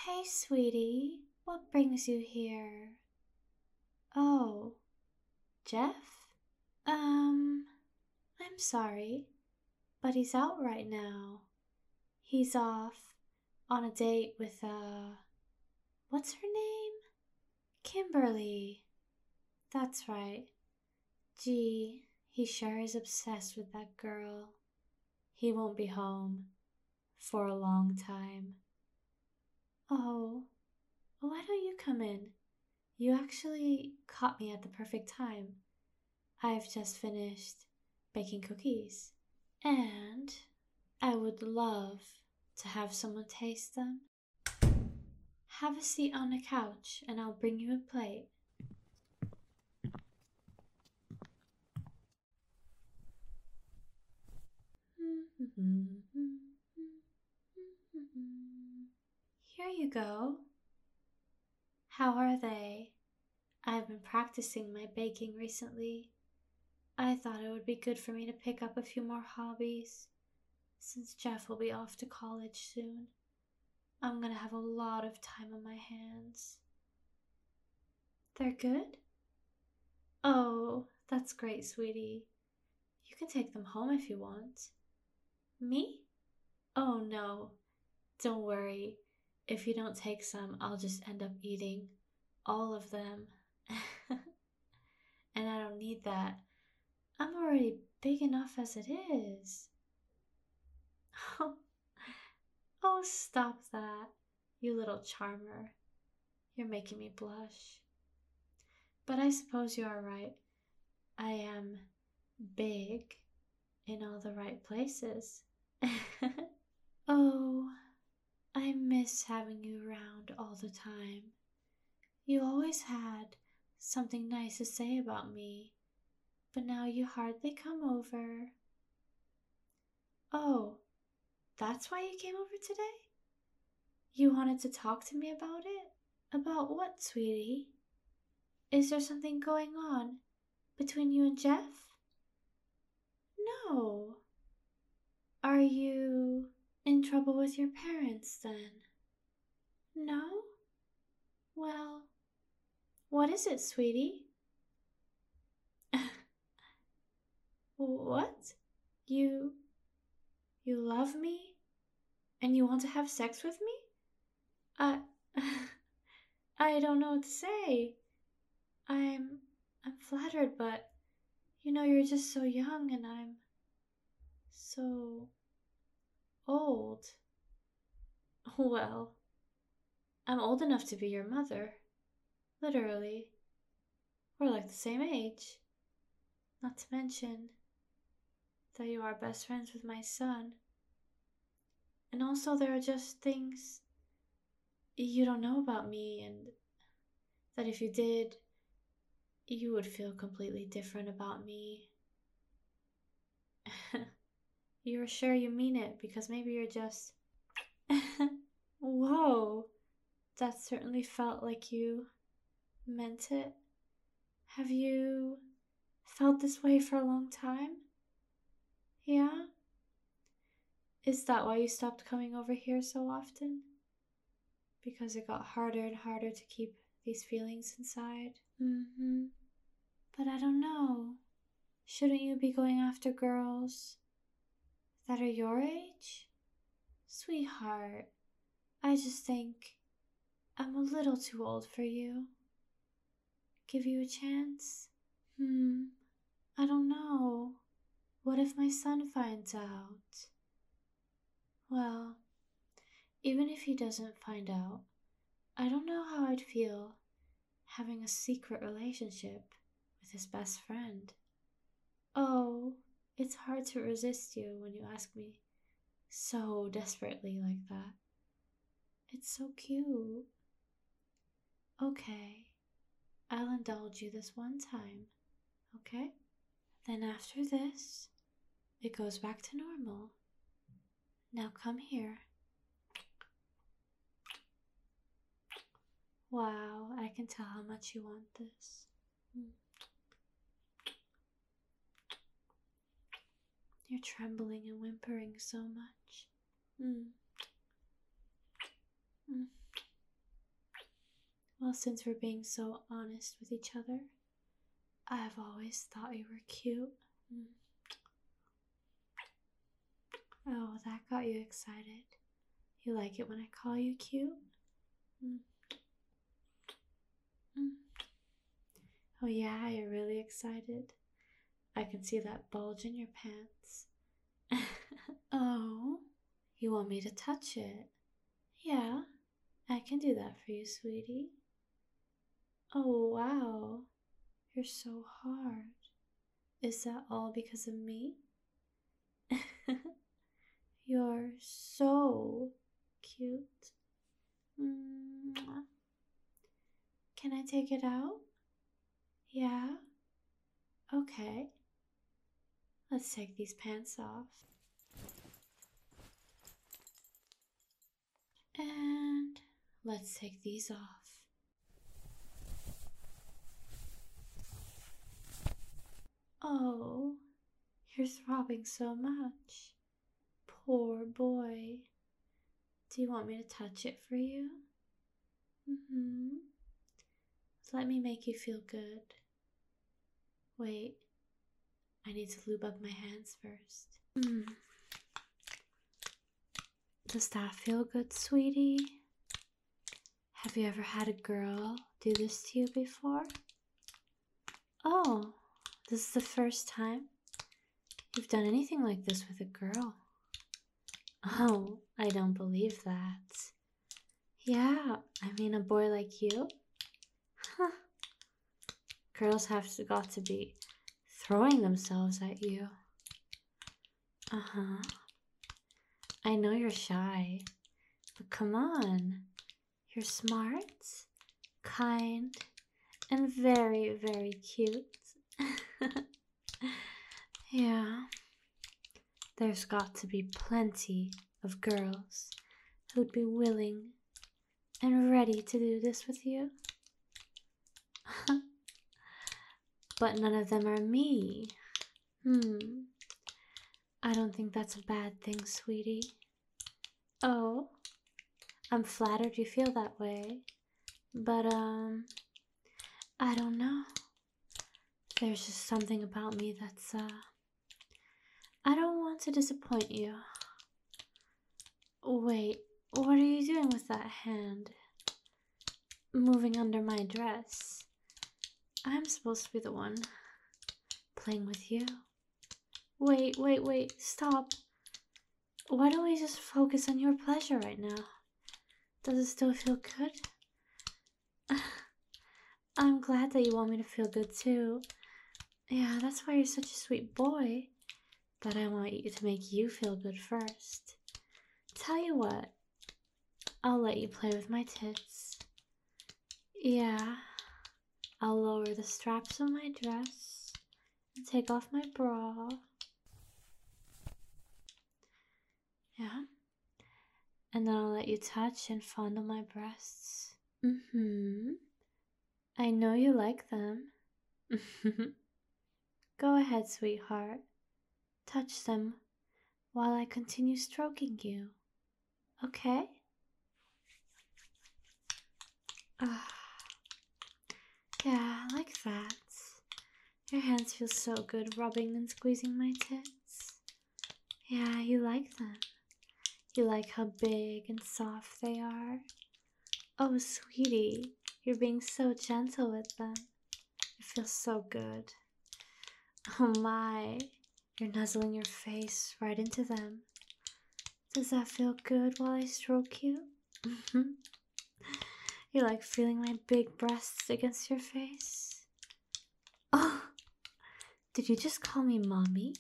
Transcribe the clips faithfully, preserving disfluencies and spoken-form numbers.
Hey, sweetie, what brings you here? Oh, Jeff? Um, I'm sorry, but he's out right now. He's off on a date with, uh, what's her name? Kimberly. That's right. Gee, he sure is obsessed with that girl. He won't be home for a long time. Oh, why don't you come in? You actually caught me at the perfect time. I've just finished baking cookies, and I would love to have someone taste them. Have a seat on the couch, and I'll bring you a plate. Here you go. How are they? I've been practicing my baking recently. I thought it would be good for me to pick up a few more hobbies since Jeff will be off to college soon. I'm gonna have a lot of time on my hands. They're good? Oh, that's great, sweetie. You can take them home if you want. Me? Oh no, don't worry. If you don't take some, I'll just end up eating all of them. And I don't need that. I'm already big enough as it is. Oh, stop that, you little charmer. You're making me blush. But I suppose you are right. I am big in all the right places. Oh, I miss having you around all the time. You always had something nice to say about me, but now you hardly come over. Oh, that's why you came over today? You wanted to talk to me about it? About what, sweetie? Is there something going on between you and Jeff? No. Are you in trouble with your parents then? No? Well, what is it, sweetie? What? You. You love me? And you want to have sex with me? I. I don't know what to say. I'm. I'm flattered, but. You know, you're just so young and I'm. so. old. Well, I'm old enough to be your mother. Literally. We're like the same age. Not to mention that you are best friends with my son. And also, there are just things you don't know about me, and that if you did, you would feel completely different about me. You're sure you mean it because maybe you're just. Whoa, that certainly felt like you meant it. Have you felt this way for a long time? Yeah? Is that why you stopped coming over here so often? Because it got harder and harder to keep these feelings inside? Mm hmm. But I don't know. Shouldn't you be going after girls that are your age? Sweetheart, I just think I'm a little too old for you. Give you a chance? Hmm, I don't know. What if my son finds out? Well, even if he doesn't find out, I don't know how I'd feel having a secret relationship with his best friend. Oh, it's hard to resist you when you ask me so desperately like that. It's so cute. Okay, I'll indulge you this one time, okay? Then after this, it goes back to normal. Now come here. Wow, I can tell how much you want this. Mm. You're trembling and whimpering so much. Mm. Mm. Well, since we're being so honest with each other, I've always thought you were cute. Mm. Oh, that got you excited. You like it when I call you cute? Mm. Mm. Oh, yeah, you're really excited. I can see that bulge in your pants. Oh, you want me to touch it? Yeah, I can do that for you, sweetie. Oh, wow. You're so hard. Is that all because of me? You're so cute. Mwah. Can I take it out? Yeah? Okay. Let's take these pants off. And let's take these off. Oh, you're throbbing so much. Poor boy. Do you want me to touch it for you? Mm-hmm. Let me make you feel good. Wait, I need to lube up my hands first. Mm. Does that feel good, sweetie? Have you ever had a girl do this to you before? Oh, this is the first time you've done anything like this with a girl. Oh, I don't believe that. Yeah, I mean a boy like you? Huh. Girls have to, got to be throwing themselves at you. Uh-huh. I know you're shy, but come on. You're smart, kind, and very, very cute. Yeah. There's got to be plenty of girls who'd be willing and ready to do this with you. But none of them are me. Hmm. I don't think that's a bad thing, sweetie. Oh, I'm flattered you feel that way. But, um, I don't know. There's just something about me that's, uh, I don't want to disappoint you. Wait, what are you doing with that hand? Moving under my dress. I'm supposed to be the one playing with you. Wait, wait, wait, stop. Why don't we just focus on your pleasure right now? Does it still feel good? I'm glad that you want me to feel good too. Yeah, that's why you're such a sweet boy. But I want you to make you feel good first. Tell you what, I'll let you play with my tits. Yeah, I'll lower the straps of my dress and take off my bra. Yeah, and then I'll let you touch and fondle my breasts. Mm-hmm. I know you like them. Go ahead, sweetheart. Touch them while I continue stroking you. Okay? Ah. Yeah, like that. Your hands feel so good rubbing and squeezing my tits. Yeah, you like them. You like how big and soft they are. Oh, sweetie, you're being so gentle with them. It feels so good. Oh my, you're nuzzling your face right into them. Does that feel good while I stroke you? You like feeling my big breasts against your face? Oh, did you just call me mommy?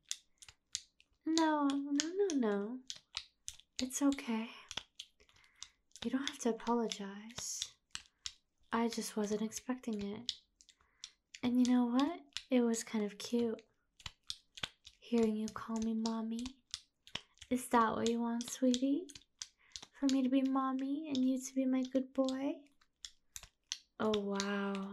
No, no, no, no. It's okay. You don't have to apologize. I just wasn't expecting it. And you know what? It was kind of cute. Hearing you call me mommy. Is that what you want, sweetie? For me to be mommy and you to be my good boy? Oh, wow.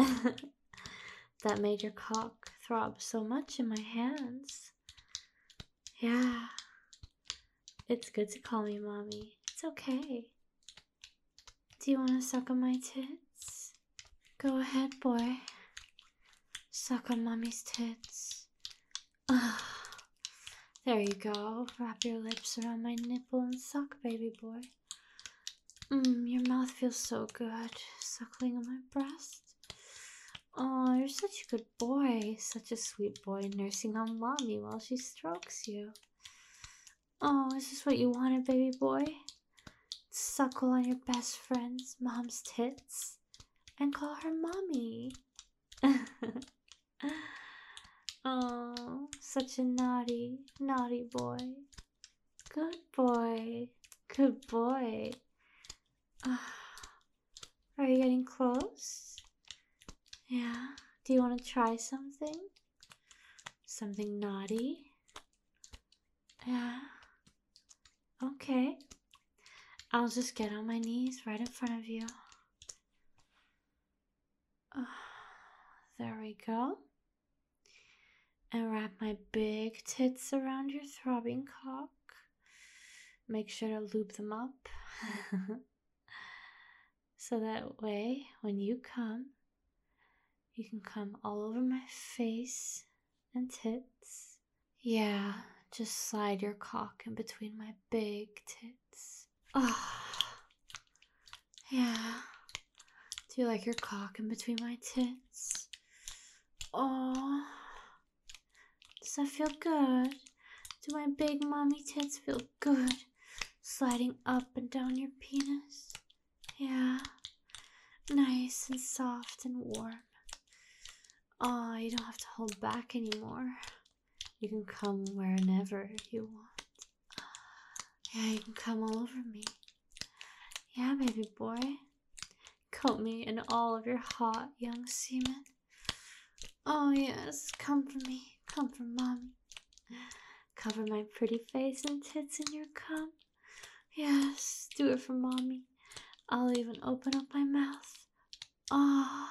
That made your cock throb so much in my hands. Yeah. It's good to call me mommy. It's okay. Do you want to suck on my tits? Go ahead, boy. Suck on mommy's tits. Ah, there you go. Wrap your lips around my nipple and suck, baby boy. Mmm, your mouth feels so good. Suckling on my breast. Oh, you're such a good boy. Such a sweet boy nursing on mommy while she strokes you. Oh, is this what you wanted, baby boy? Suckle on your best friend's mom's tits and call her mommy. Oh, such a naughty, naughty boy. Good boy. Good boy. Are you getting close? Yeah. Do you want to try something? Something naughty? Yeah. Okay. I'll just get on my knees right in front of you. Uh, there we go. And wrap my big tits around your throbbing cock. Make sure to loop them up. So that way, when you come, you can come all over my face and tits. Yeah, just slide your cock in between my big tits. Oh, yeah. Do you like your cock in between my tits? Oh, does that feel good? Do my big mommy tits feel good? Sliding up and down your penis? Yeah. Nice and soft and warm. Oh, you don't have to hold back anymore. You can come wherever you want. Yeah, you can come all over me. Yeah, baby boy. Coat me in all of your hot young semen. Oh yes, come for me. Come for mommy. Cover my pretty face and tits in your cum. Yes, do it for mommy. I'll even open up my mouth. Oh.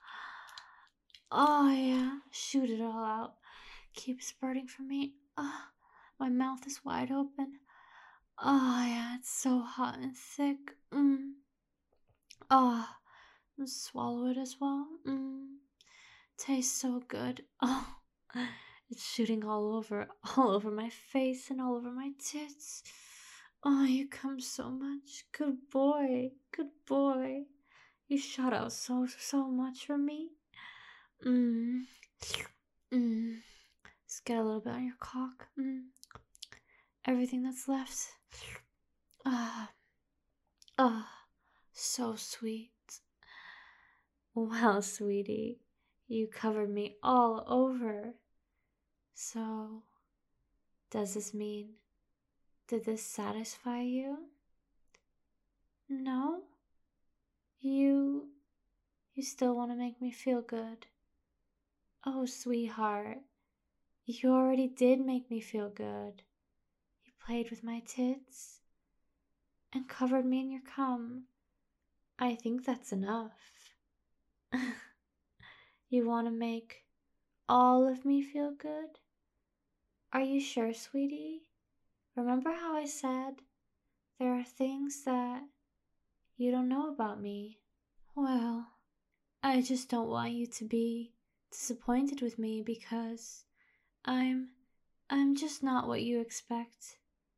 Oh yeah, shoot it all out. Keep spurting for me. Oh, my mouth is wide open. Oh yeah, it's so hot and thick. Mm. Oh, and swallow it as well. Mm. Tastes so good. Oh, it's shooting all over, all over my face and all over my tits. Oh, you come so much. Good boy, good boy. You shot out so, so much for me. Mmm. Mmm. Just get a little bit on your cock. Mmm. Everything that's left. Ah. Ah. So sweet. Well, sweetie, you covered me all over. So, does this mean, did this satisfy you? No? You, you still want to make me feel good? Oh, sweetheart, you already did make me feel good. You played with my tits and covered me in your cum. I think that's enough. You want to make all of me feel good? Are you sure, sweetie? Remember how I said there are things that you don't know about me? Well, I just don't want you to be disappointed with me because I'm I'm just not what you expect.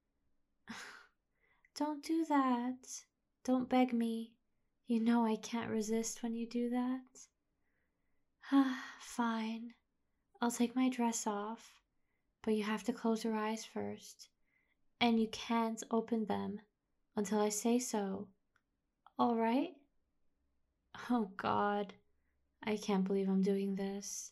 Don't do that. Don't beg me. You know I can't resist when you do that. Ah, fine. I'll take my dress off, but you have to close your eyes first, and you can't open them until I say so. All right? Oh God, I can't believe I'm doing this.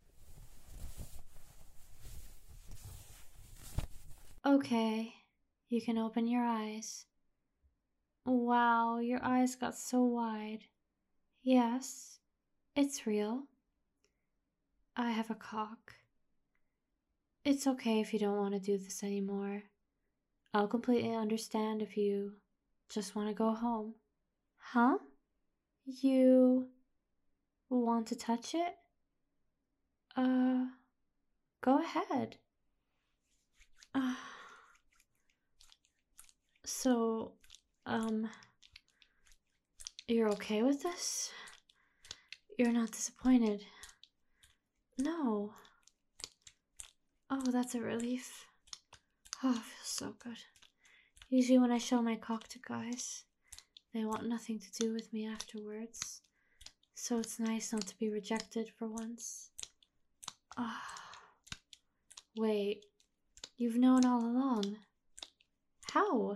Okay, you can open your eyes. Wow, your eyes got so wide. Yes, it's real. I have a cock. It's okay if you don't want to do this anymore. I'll completely understand if you just want to go home. Huh? You want to touch it? Uh, go ahead. Uh, so, um, You're okay with this? You're not disappointed? No. Oh, that's a relief. Oh, it feels so good. Usually when I show my cock to guys, they want nothing to do with me afterwards. So it's nice not to be rejected for once. Ah. Oh. Wait, you've known all along. How?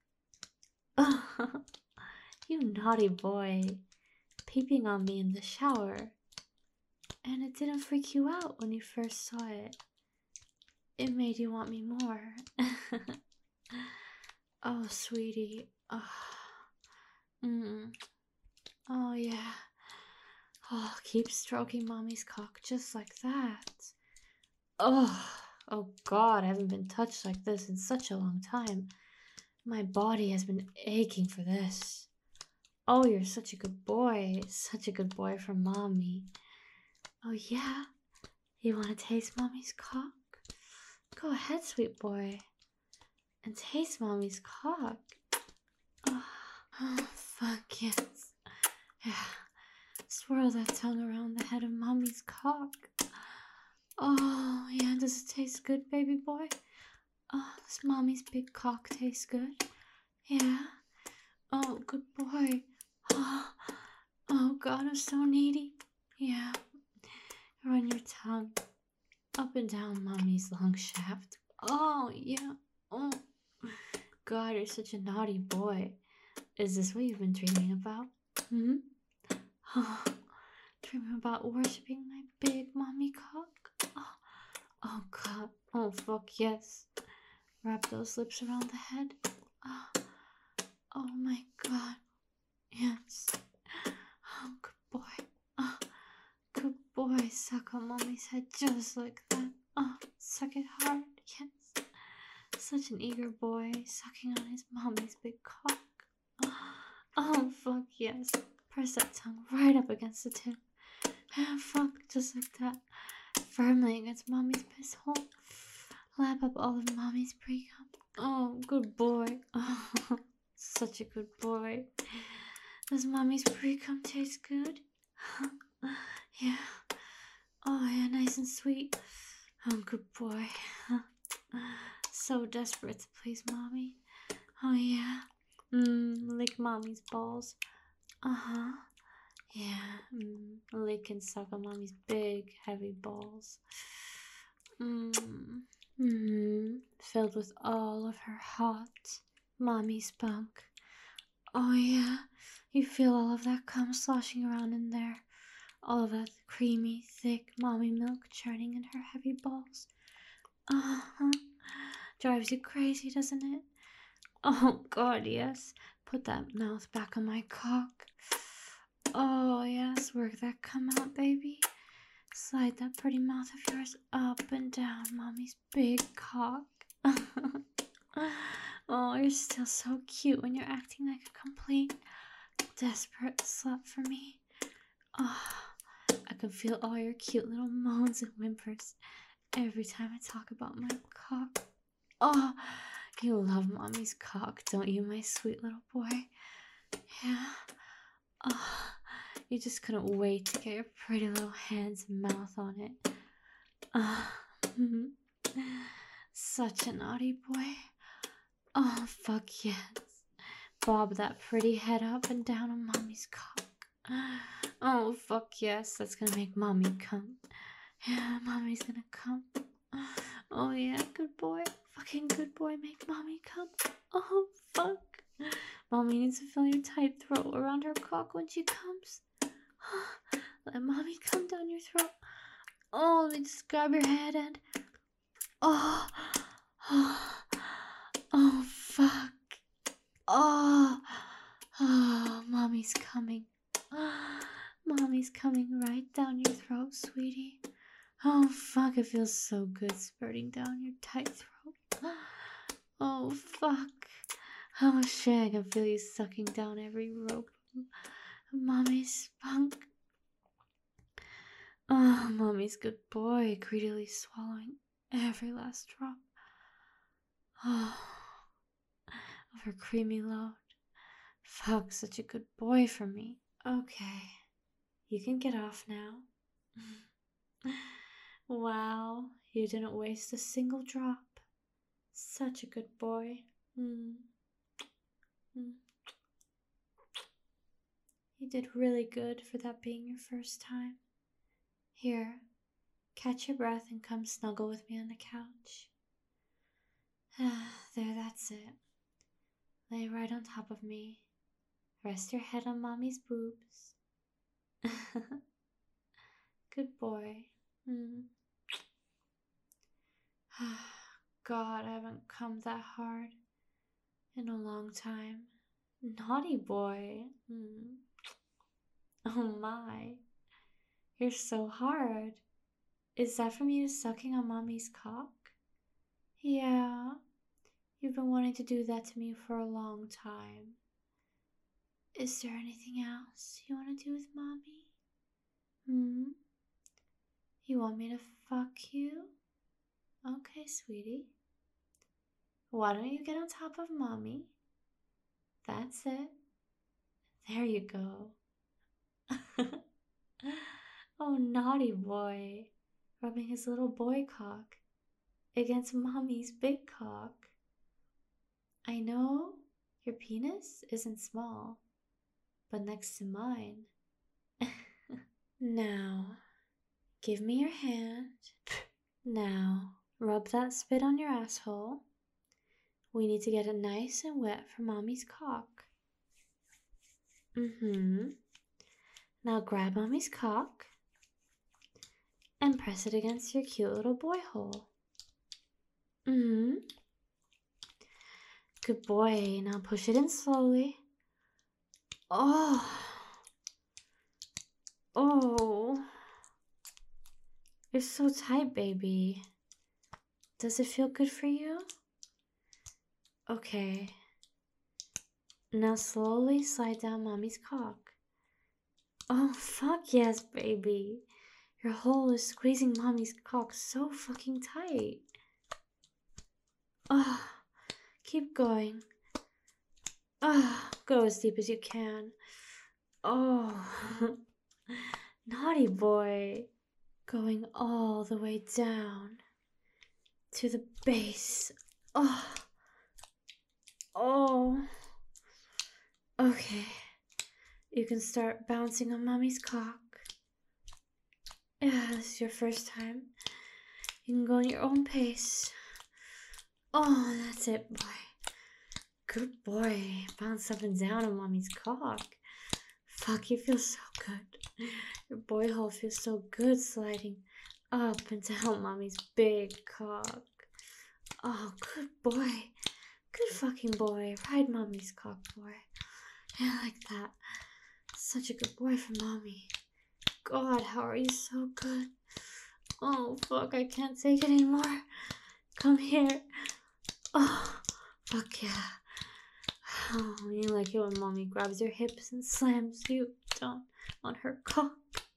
You naughty boy. Peeping on me in the shower. And it didn't freak you out when you first saw it. It made you want me more. Oh, sweetie. Oh. Mm. Oh, yeah. Oh, keep stroking mommy's cock just like that. Oh, oh God, I haven't been touched like this in such a long time. My body has been aching for this. Oh, you're such a good boy. Such a good boy for mommy. Oh, yeah? You want to taste mommy's cock? Go ahead, sweet boy. And taste mommy's cock. Oh, oh fuck yes. Yeah. Swirl that tongue around the head of mommy's cock. Oh, yeah, does it taste good, baby boy? Oh, does mommy's big cock taste good? Yeah. Oh, good boy. Oh, oh God, I'm so needy. Yeah. Run your tongue up and down mommy's long shaft. Oh, yeah. Oh, God, you're such a naughty boy. Is this what you've been dreaming about? Hmm? Oh, dreaming about worshipping my big mommy cock? Oh, oh God. Oh, fuck yes. Wrap those lips around the head. Oh, oh my God. Yes. Oh, good boy. Oh, good boy. Suck on mommy's head just like that. Oh, suck it hard. Yes. Such an eager boy, sucking on his mommy's big cock. Oh, fuck yes. Press that tongue right up against the tip. And fuck, just like that. Firmly against mommy's piss hole. Lap up all of mommy's pre-cum. Oh, good boy. Oh, such a good boy. Does mommy's pre-cum taste good? Yeah. Oh, yeah, nice and sweet. Oh, good boy. So desperate to please mommy. Oh, yeah. Mmm, lick mommy's balls. Uh-huh. Yeah. Mmm, lick and suck on mommy's big, heavy balls. Mmm. Mmm. Filled with all of her hot mommy spunk. Oh, yeah. You feel all of that cum sloshing around in there. All of that creamy, thick mommy milk churning in her heavy balls. Uh-huh. Drives you crazy, doesn't it? Oh, God, yes. Put that mouth back on my cock. Oh, yes. Work that cum out, baby. Slide that pretty mouth of yours up and down mommy's big cock. Oh, you're still so cute when you're acting like a complete, desperate slut for me. Oh, I can feel all your cute little moans and whimpers every time I talk about my cock. Oh, you love mommy's cock, don't you, my sweet little boy? Yeah. Oh, you just couldn't wait to get your pretty little hands and mouth on it. Oh, such a naughty boy. Oh, fuck yes. Bob that pretty head up and down on mommy's cock. Oh, fuck yes. That's gonna make mommy come. Yeah, mommy's gonna come. Oh, yeah, good boy. Fucking good boy, make mommy come. Oh, fuck. Mommy needs to feel your tight throat around her cock when she comes. Let mommy come down your throat. Oh, let me just grab your head and... Oh, oh, oh, fuck. Oh, oh, mommy's coming. Mommy's coming right down your throat, sweetie. Oh, fuck, it feels so good spurting down your tight throat. Oh, fuck. Oh, shit, I can feel you sucking down every rope of mommy's spunk. Oh, mommy's good boy, greedily swallowing every last drop. Oh, of her creamy load. Fuck, such a good boy for me. Okay, you can get off now. Wow, you didn't waste a single drop. Such a good boy. Mm. Mm. You did really good for that being your first time. Here, catch your breath and come snuggle with me on the couch. There, that's it. Lay right on top of me. Rest your head on mommy's boobs. Good boy. Mm. God, I haven't come that hard in a long time. Naughty boy. Mm. Oh my. You're so hard. Is that from you sucking on mommy's cock? Yeah. You've been wanting to do that to me for a long time. Is there anything else you want to do with mommy? Hmm? You want me to fuck you? Okay, sweetie. Why don't you get on top of mommy? That's it. There you go. Oh, naughty boy. Rubbing his little boy cock against mommy's big cock. I know your penis isn't small, but next to mine. Now, give me your hand. Now, rub that spit on your asshole. We need to get it nice and wet for mommy's cock. Mm-hmm. Now grab mommy's cock and press it against your cute little boy hole. Mm-hmm. Good boy. Now push it in slowly. Oh. Oh. You're so tight, baby. Does it feel good for you? Okay. Now slowly slide down mommy's cock. Oh, fuck yes, baby. Your hole is squeezing mommy's cock so fucking tight. Oh, keep going. Oh, go as deep as you can. Oh, naughty boy. Going all the way down to the base. Oh, oh. Okay, you can start bouncing on mommy's cock. Yeah, this is your first time. You can go on your own pace. Oh, that's it, boy. Good boy. Bounce up and down on mommy's cock. Fuck, you feel so good. Your boy hole feels so good sliding up and down mommy's big cock. Oh, good boy. Good fucking boy. Ride mommy's cock, boy. Yeah, like that. Such a good boy for mommy. God, how are you so good? Oh, fuck, I can't take it anymore. Come here. Oh, fuck yeah. Oh, you like it when mommy grabs your hips and slams you down on her cock.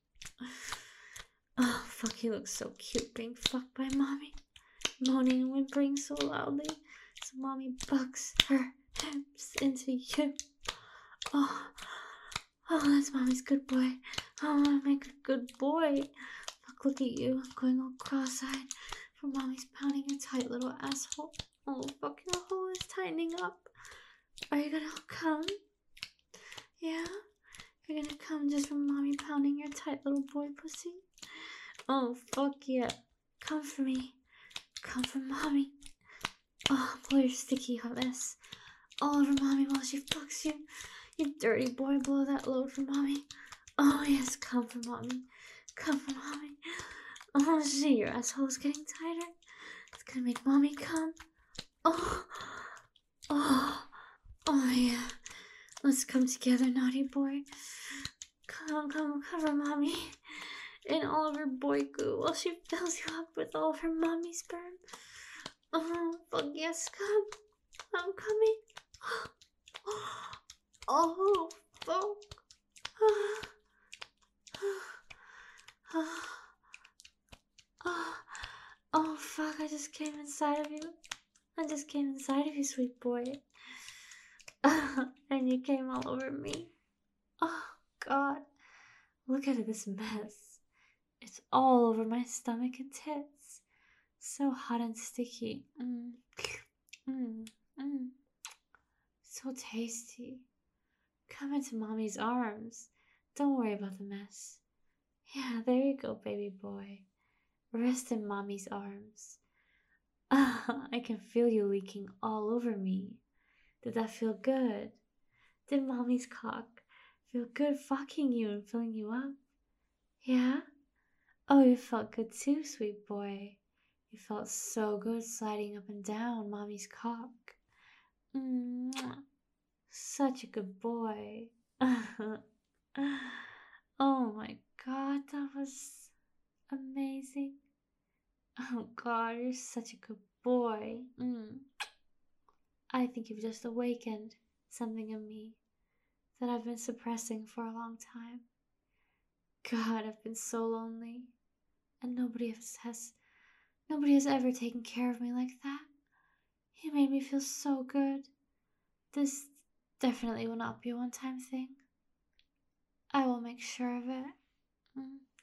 Oh, fuck, you look so cute being fucked by mommy. Moaning and whimpering so loudly. So mommy bucks her hips into you. Oh, oh, that's mommy's good boy. Oh, my good, good boy. Fuck, look at you. I'm going all cross-eyed for mommy's pounding your tight little asshole. Oh, fuck, your hole is tightening up. Are you gonna come? Yeah? You're gonna come just from mommy pounding your tight little boy pussy? Oh, fuck yeah. Come for me. Come for mommy. Oh, blow your sticky hot mess all over mommy while she fucks you. You dirty boy, blow that load for mommy. Oh, yes, come for mommy. Come for mommy. Oh, shit, your asshole's getting tighter. It's gonna make mommy come. Oh, oh, oh, yeah. Let's come together, naughty boy. Come, come, cover mommy in all of her boy goo while she fills you up with all of her mommy sperm. Oh, fuck yes, come. I'm coming. Oh, fuck. Oh, oh, fuck, I just came inside of you. I just came inside of you, sweet boy. And you came all over me. Oh, God. Look at this mess. It's all over my stomach and tits. So hot and sticky. Mm. Mm. Mm. So tasty. Come into mommy's arms. Don't worry about the mess. Yeah, there you go, baby boy. Rest in mommy's arms. Ah, I can feel you leaking all over me. Did that feel good? Did mommy's cock feel good fucking you and filling you up? Yeah? Oh, you felt good too, sweet boy. You felt so good sliding up and down mommy's cock. Mwah. Such a good boy. Oh my god, that was amazing. Oh god, you're such a good boy. Mm. I think you've just awakened something in me that I've been suppressing for a long time. God, I've been so lonely, and nobody has, has nobody has ever taken care of me like that. You made me feel so good. This definitely will not be a one-time thing. I will make sure of it. Mm.